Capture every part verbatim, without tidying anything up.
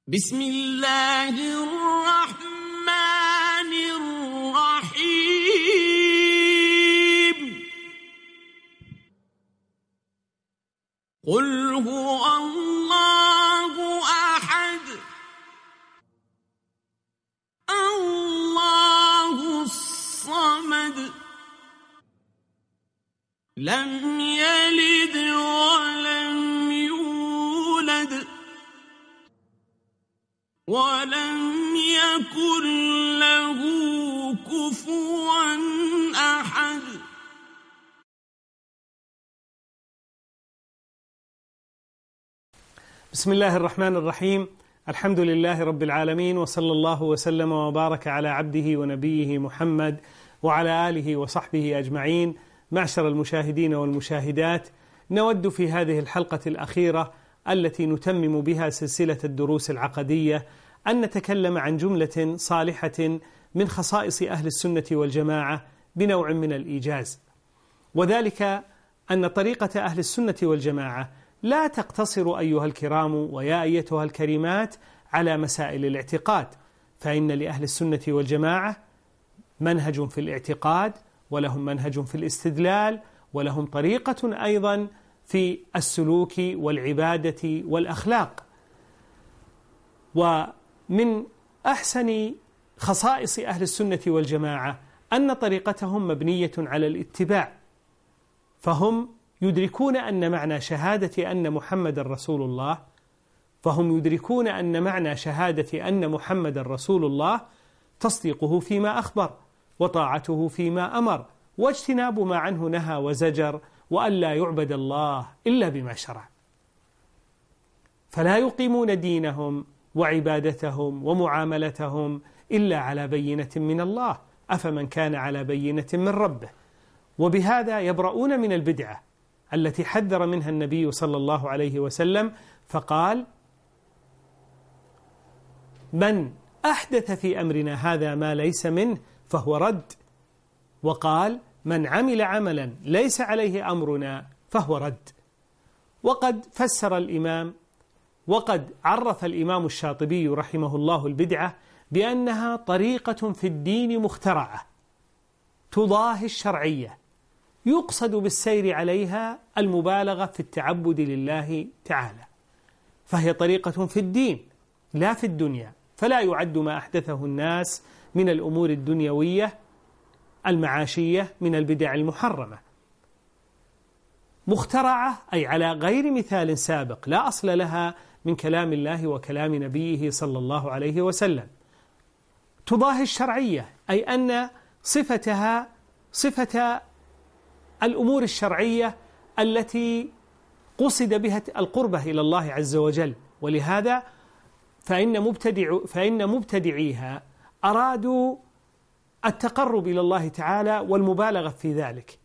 بسم الله الرحمن الرحيم قل هو الله أحد الله الصمد لم يلد ولم يولد ولم يكن له كفوا أحد. بسم الله الرحمن الرحيم. الحمد لله رب العالمين، وصلى الله وسلم وبارك على عبده ونبيه محمد وعلى آله وصحبه أجمعين. معشر المشاهدين والمشاهدات، نود في هذه الحلقة الأخيرة التي نتمم بها سلسلة الدروس العقدية أن نتكلم عن جملة صالحة من خصائص أهل السنة والجماعة بنوع من الإيجاز، وذلك أن طريقة أهل السنة والجماعة لا تقتصر أيها الكرام ويا أيتها الكريمات على مسائل الاعتقاد، فإن لأهل السنة والجماعة منهج في الاعتقاد، ولهم منهج في الاستدلال، ولهم طريقة أيضا في السلوك والعبادة والأخلاق. ومن أحسن خصائص أهل السنة والجماعة أن طريقتهم مبنية على الاتباع، فهم يدركون أن معنى شهادة أن محمد رسول الله فهم يدركون أن معنى شهادة أن محمد رسول الله تصديقه فيما أخبر، وطاعته فيما أمر، واجتناب ما عنه نهى وزجر، وأن لا يعبد الله إلا بما شرع. فلا يقيمون دينهم وعبادتهم ومعاملتهم إلا على بينة من الله، أفمن كان على بينة من ربه. وبهذا يبرؤون من البدعة التي حذر منها النبي صلى الله عليه وسلم، فقال: من أحدث في أمرنا هذا ما ليس منه فهو رد. وقال: من عمل عملا ليس عليه أمرنا فهو رد. وقد فسر الإمام وقد عرف الإمام الشاطبي رحمه الله البدعة بأنها طريقة في الدين مخترعة تضاهي الشرعية، يقصد بالسير عليها المبالغة في التعبد لله تعالى، فهي طريقة في الدين لا في الدنيا، فلا يعد ما أحدثه الناس من الأمور الدنيوية المعاشية من البدع المحرمة. مخترعة أي على غير مثال سابق، لا أصل لها من كلام الله وكلام نبيه صلى الله عليه وسلم. تضاهي الشرعية أي أن صفتها صفة الأمور الشرعية التي قصد بها القربة إلى الله عز وجل، ولهذا فإن مبتدع فإن مبتدعيها أرادوا التقرب إلى الله تعالى والمبالغة في ذلك.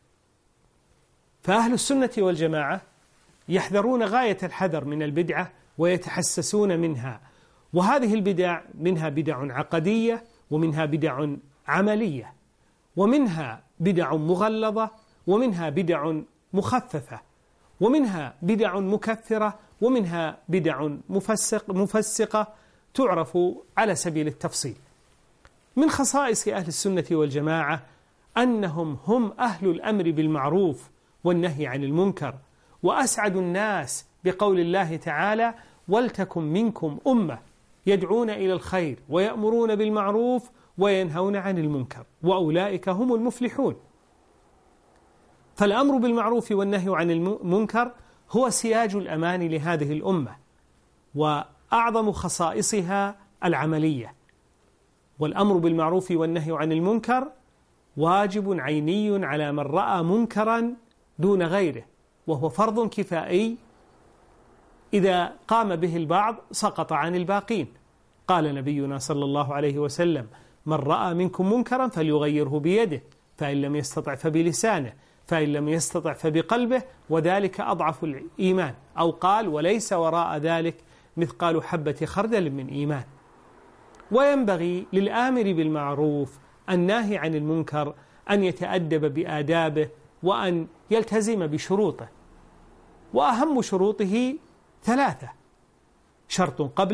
فأهل السنة والجماعة يحذرون غاية الحذر من البدعة ويتحسسون منها، وهذه البدع منها بدع عقدية، ومنها بدع عملية، ومنها بدع مغلظة، ومنها بدع مخففة، ومنها بدع مكفرة، ومنها بدع مفسق مفسقة تعرف على سبيل التفصيل. من خصائص أهل السنة والجماعة أنهم هم أهل الأمر بالمعروف والنهي عن المنكر، وأسعد الناس بقول الله تعالى: ولتكن منكم أمة يدعون إلى الخير ويأمرون بالمعروف وينهون عن المنكر وأولئك هم المفلحون. فالأمر بالمعروف والنهي عن المنكر هو سياج الأمان لهذه الأمة، وأعظم خصائصها العملية. والأمر بالمعروف والنهي عن المنكر واجب عيني على من رأى منكرا دون غيره، وهو فرض كفائي إذا قام به البعض سقط عن الباقين. قال نبينا صلى الله عليه وسلم: من رأى منكم منكرا فليغيره بيده، فإن لم يستطع فبلسانه، فإن لم يستطع فبقلبه، وذلك أضعف الإيمان. أو قال: وليس وراء ذلك مثقال حبة خردل من إيمان. وينبغي للآمر بالمعروف الناهي عن المنكر أن يتأدب بآدابه وأن يلتزم بشروطه، وأهم شروطه ثلاثة: شرط قبله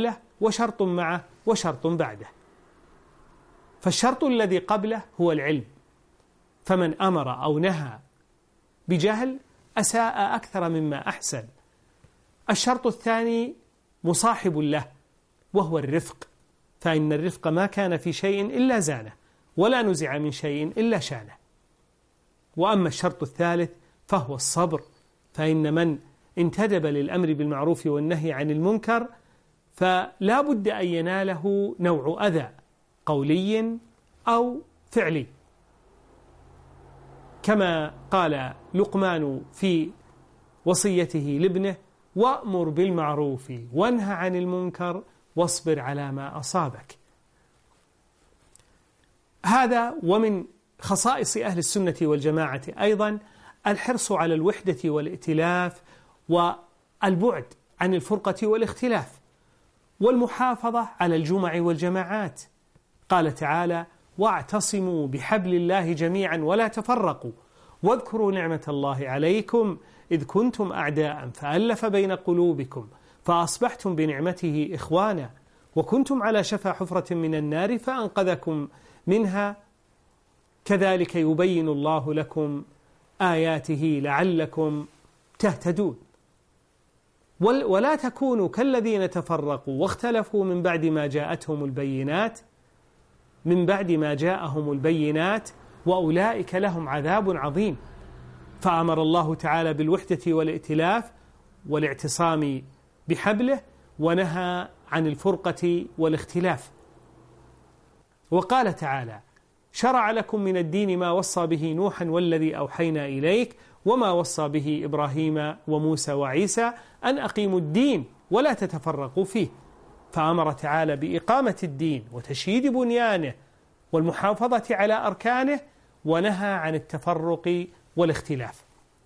وشرط معه وشرط بعده. فالشرط الذي قبله هو العلم، فمن أمر أو نهى بجهل أساء أكثر مما أحسن. الشرط الثاني مصاحب له وهو الرفق، فإن الرفق ما كان في شيء إلا زانه، ولا نزع من شيء إلا شانه. وأما الشرط الثالث فهو الصبر، فإن من انتدب للأمر بالمعروف والنهي عن المنكر فلا بد أن يناله نوع أذى قولي أو فعلي، كما قال لقمان في وصيته لابنه: وأمر بالمعروف وانهى عن المنكر واصبر على ما أصابك. هذا ومن خصائص أهل السنة والجماعة أيضا الحرص على الوحدة والائتلاف والبعد عن الفرقة والاختلاف، والمحافظة على الجمع والجماعات. قال تعالى: واعتصموا بحبل الله جميعا ولا تفرقوا واذكروا نعمة الله عليكم إذ كنتم أعداء فألف بين قلوبكم فأصبحتم بنعمته إخوانا وكنتم على شفا حفرة من النار فأنقذكم منها كذلك يبين الله لكم آياته لعلكم تهتدون. ولا تكونوا كالذين تفرقوا واختلفوا من بعد ما جاءتهم البينات من بعد ما جاءهم البينات وأولئك لهم عذاب عظيم. فأمر الله تعالى بالوحدة والائتلاف والاعتصام بحبله، ونهى عن الفرقة والاختلاف. وقال تعالى: شرع لكم من الدين ما وصى به نوحا والذي أوحينا إليك وما وصى به إبراهيم وموسى وعيسى أن أقيموا الدين ولا تتفرقوا فيه. فأمر تعالى بإقامة الدين وتشييد بنيانه والمحافظة على أركانه، ونهى عن التفرق والاختلاف.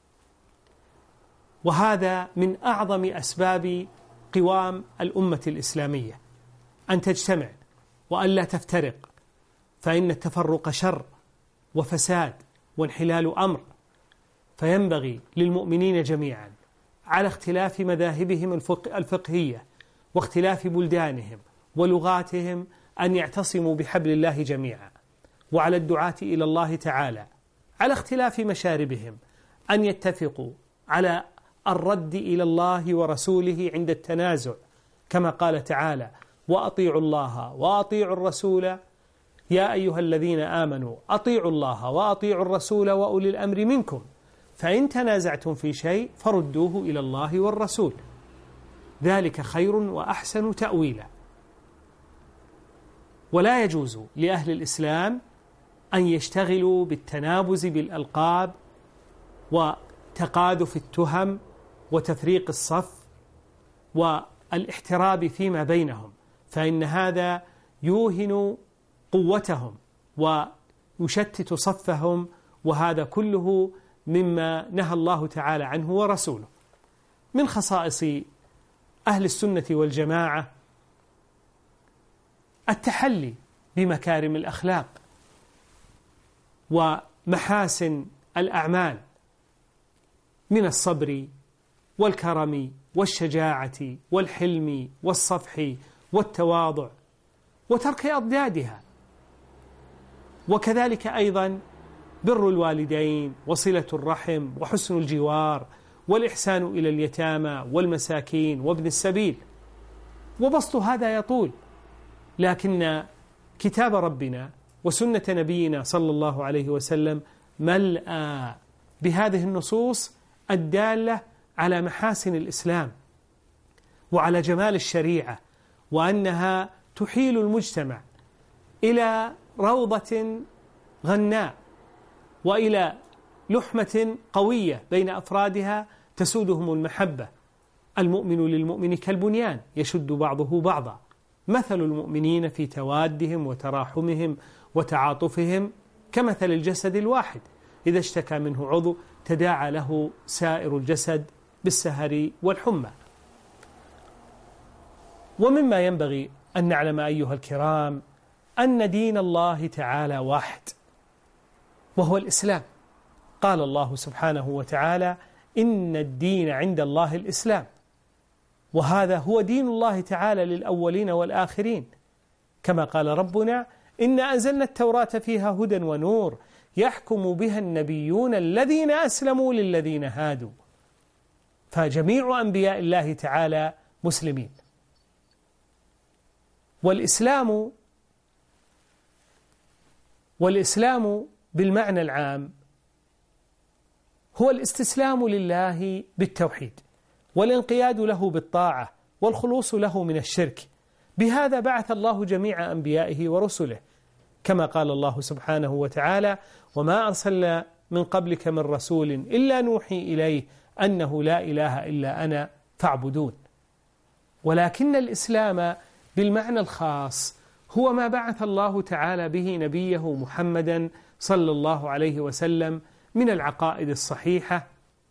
وهذا من أعظم أسباب قوام الأمة الإسلامية، أن تجتمع وأن لا تفترق، فإن التفرق شر وفساد وانحلال أمر. فينبغي للمؤمنين جميعا على اختلاف مذاهبهم الفقهية واختلاف بلدانهم ولغاتهم أن يعتصموا بحبل الله جميعا، وعلى الدعاة إلى الله تعالى على اختلاف مشاربهم أن يتفقوا على الرد إلى الله ورسوله عند التنازع، كما قال تعالى: وأطيعوا الله وأطيعوا الرسول يا أيها الذين آمنوا أطيعوا الله وأطيعوا الرسول وأولي الأمر منكم فإن تنازعتم في شيء فردوه إلى الله والرسول ذلك خير وأحسن تأويلا. ولا يجوز لأهل الإسلام أن يشتغلوا بالتنابز بالألقاب وتقاذف التهم وتفريق الصف والاحتراب فيما بينهم، فإن هذا يوهن قوتهم ويشتت صفهم، وهذا كله مما نهى الله تعالى عنه ورسوله. من خصائص أهل السنة والجماعة التحلي بمكارم الأخلاق ومحاسن الأعمال من الصبر والكرم والشجاعة والحلم والصفح والتواضع وترك أضدادها، وكذلك أيضا بر الوالدين وصلة الرحم وحسن الجوار والإحسان إلى اليتامى والمساكين وابن السبيل. وبسط هذا يطول، لكن كتاب ربنا وسنة نبينا صلى الله عليه وسلم ملأى بهذه النصوص الدالة على محاسن الإسلام وعلى جمال الشريعة، وأنها تحيل المجتمع إلى روضة غناء وإلى لحمة قوية بين أفرادها تسودهم المحبة. المؤمن للمؤمن كالبنيان يشد بعضه بعضا، مثل المؤمنين في توادهم وتراحمهم وتعاطفهم كمثل الجسد الواحد إذا اشتكى منه عضو تداعى له سائر الجسد بالسهر والحمى. ومما ينبغي أن نعلم أيها الكرام أن دين الله تعالى واحد وهو الإسلام. قال الله سبحانه وتعالى: إن الدين عند الله الإسلام. وهذا هو دين الله تعالى للأولين والآخرين، كما قال ربنا: إنا أنزلنا التوراة فيها هدى ونور يحكم بها النبيون الذين أسلموا للذين هادوا. فجميع أنبياء الله تعالى مسلمين. والإسلام والإسلام بالمعنى العام هو الاستسلام لله بالتوحيد، والانقياد له بالطاعة، والخلوص له من الشرك. بهذا بعث الله جميع أنبيائه ورسله، كما قال الله سبحانه وتعالى: وما أرسلنا من قبلك من رسول إلا نوحي إليه أنه لا إله إلا أنا فاعبدون. ولكن الإسلام بالمعنى الخاص هو ما بعث الله تعالى به نبيه محمدا صلى الله عليه وسلم من العقائد الصحيحة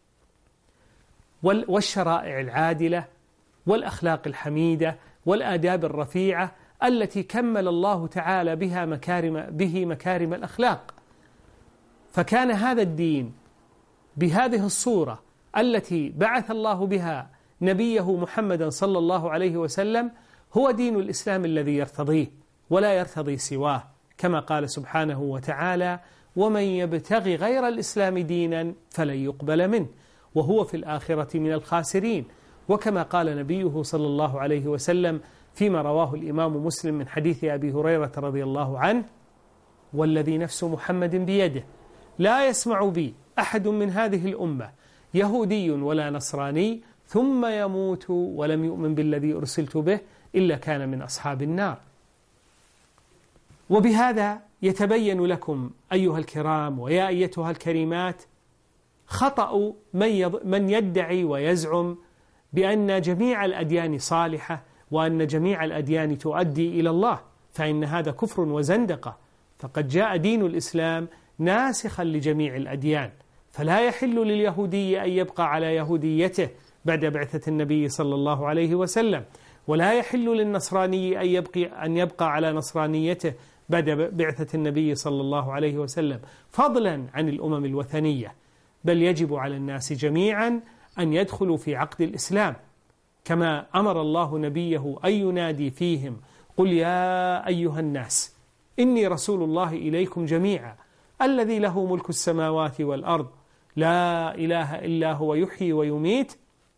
والشرائع العادلة والأخلاق الحميدة والآداب الرفيعة التي كمل الله تعالى بها مكارم به مكارم الأخلاق. فكان هذا الدين بهذه الصورة التي بعث الله بها نبيه محمدا صلى الله عليه وسلم هو دين الإسلام الذي يرتضيه ولا يرتضي سواه، كما قال سبحانه وتعالى: ومن يبتغي غير الإسلام دينا فلن يقبل منه وهو في الآخرة من الخاسرين. وكما قال نبيه صلى الله عليه وسلم فيما رواه الإمام مسلم من حديث أبي هريرة رضي الله عنه: والذي نفس محمد بيده لا يسمع بي أحد من هذه الأمة يهودي ولا نصراني ثم يموت ولم يؤمن بالذي أرسلت به إلا كان من أصحاب النار. وبهذا يتبين لكم أيها الكرام ويا أيتها الكريمات خطأ من يدعي ويزعم بأن جميع الأديان صالحة وأن جميع الأديان تؤدي إلى الله، فإن هذا كفر وزندقة. فقد جاء دين الإسلام ناسخا لجميع الأديان، فلا يحل لليهودي أن يبقى على يهوديته بعد بعثة النبي صلى الله عليه وسلم، ولا يحل للنصراني أن يبقى, أن يبقى على نصرانيته بعد بعثة النبي صلى الله عليه وسلم، فضلا عن الأمم الوثنية. بل يجب على الناس جميعا أن يدخلوا في عقد الإسلام، كما أمر الله نبيه أن ينادي فيهم: قل يا أيها الناس إني رسول الله إليكم جميعا الذي له ملك السماوات والأرض لا إله إلا هو يحيي ويميت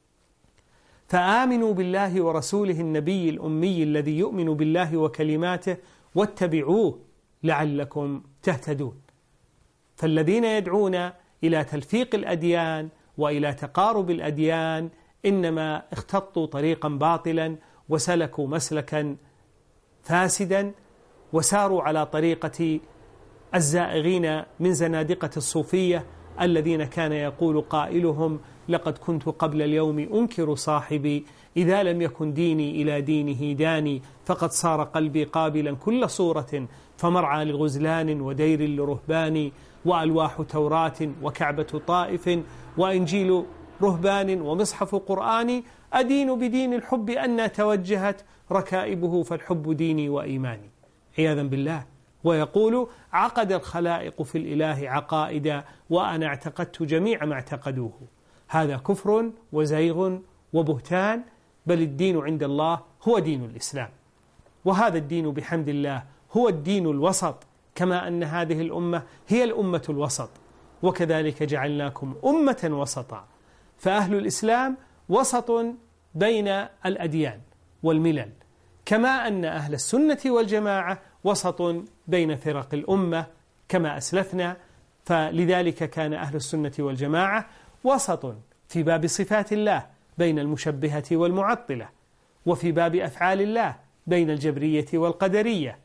فآمنوا بالله ورسوله النبي الأمي الذي يؤمن بالله وكلماته واتبعوه لعلكم تهتدون. فالذين يدعون إلى تلفيق الأديان وإلى تقارب الأديان إنما اختطوا طريقا باطلا وسلكوا مسلكا فاسدا وساروا على طريقة الزائغين من زنادقة الصوفية الذين كان يقول قائلهم: لقد كنت قبل اليوم أنكر صاحبي إذا لم يكن ديني إلى دينه داني فقد صار قلبي قابلا كل صورة فمرعى لغزلان ودير لرهبان وألواح توراة وكعبة طائف وإنجيل رهبان ومصحف قرآن أدين بدين الحب أن توجهت ركائبه فالحب ديني وإيماني، عياذا بالله. ويقول: عقد الخلائق في الإله عقائدا وأنا اعتقدت جميع ما اعتقدوه. هذا كفر وزيغ وبهتان، بل الدين عند الله هو دين الإسلام، وهذا الدين بحمد الله هو الدين الوسط، كما أن هذه الأمة هي الأمة الوسط، وكذلك جعلناكم أمة وسطا. فأهل الإسلام وسط بين الأديان والملل، كما أن أهل السنة والجماعة وسط بين فرق الأمة كما أسلفنا. فلذلك كان أهل السنة والجماعة وسط في باب صفات الله بين المشبهة والمعطلة، وفي باب أفعال الله بين الجبرية والقدرية،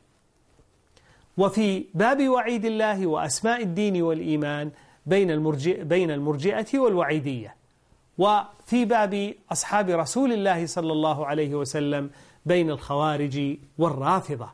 وفي باب وعيد الله وأسماء الدين والإيمان بين المرجئ بين المرجئة والوعيدية، وفي باب أصحاب رسول الله صلى الله عليه وسلم بين الخوارج والرافضة.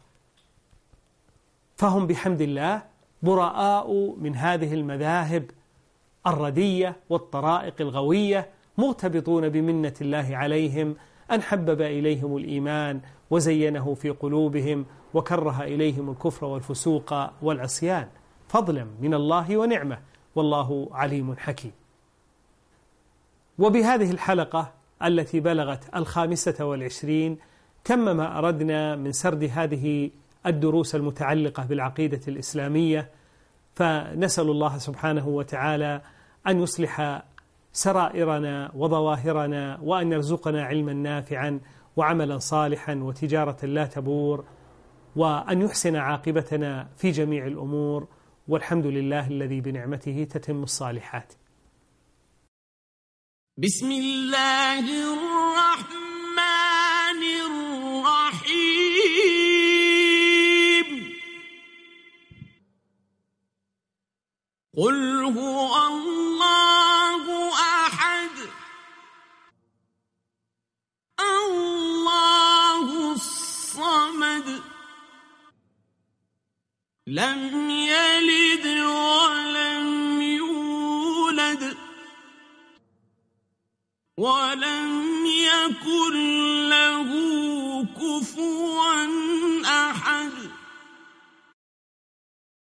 فهم بحمد الله براء من هذه المذاهب الردية والطرائق الغوية، مرتبطون بمنة الله عليهم أن حبب إليهم الإيمان وزينه في قلوبهم وكره إليهم الكفر والفسوق والعصيان، فضلا من الله ونعمة، والله عليم حكيم. وبهذه الحلقة التي بلغت الخامسة والعشرين. كمما أردنا من سرد هذه الدروس المتعلقة بالعقيدة الإسلامية، فنسأل الله سبحانه وتعالى أن يصلح سرائرنا وظواهرنا، وأن يرزقنا علما نافعا وعملا صالحا وتجارة لا تبور، وأن يحسن عاقبتنا في جميع الأمور، والحمد لله الذي بنعمته تتم الصالحات. بسم الله الرحمن الرحيم. قل هو الله أحد الله الصمد لم يلد ولم يولد ولم